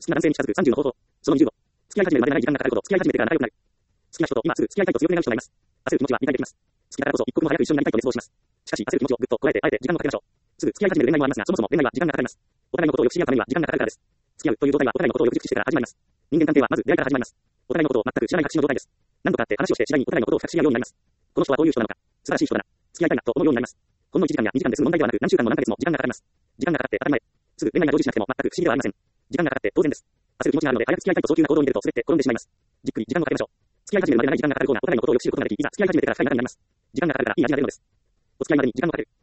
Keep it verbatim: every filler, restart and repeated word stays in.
きな男性に近づくさんじゅうの方法。そのにじゅうご。付き合い始めるまで長い時間がかかるほど、付き合い始めてから仲良くなる。好きな人と今すぐ付き合いたいと強く願う人がいます。焦る気持ちは理解できます。好きだからこそ一刻も早く一緒になりたいと熱望します。しかし焦る気持ちをぐっとこらえて、あえて時間をかけましょう。すぐ付き合い始める恋愛もありますが、そもそも恋愛は時間がかかります。お互いのことをよく知り合うためには時間がかかるからです。付き合うという状態はお互いのことをよく熟知してから始まります。人間関係はまず出会いから始まります。お互いのことを全く知らない白紙の状態です。何度か会って話をして次第にお互いのことを深く知り合うようになります。この人はどういう人なのか、素晴らしい人だな、付き合いたいなと思うようになります。ほんのいちじかんやにじかんで済む問題ではなく、何週間も何ヶ月も時間がかかります。時間がかかって当たり前。すぐ恋愛が成就しなくても全く不思議ではありません。時間がかかって当然です。焦る気持ちがあるので早く付き合いたいと早急な行動に出ると滑って転んでしまいます。じっくり時間をかけましょう。付き合い始めるまで長い時間がかかるようなお互いのことをよく知ることができ、いざ付き合い始めてから深い仲になります。時間がかかるからいい味が出るのです。お付き合いまでに時間をかける。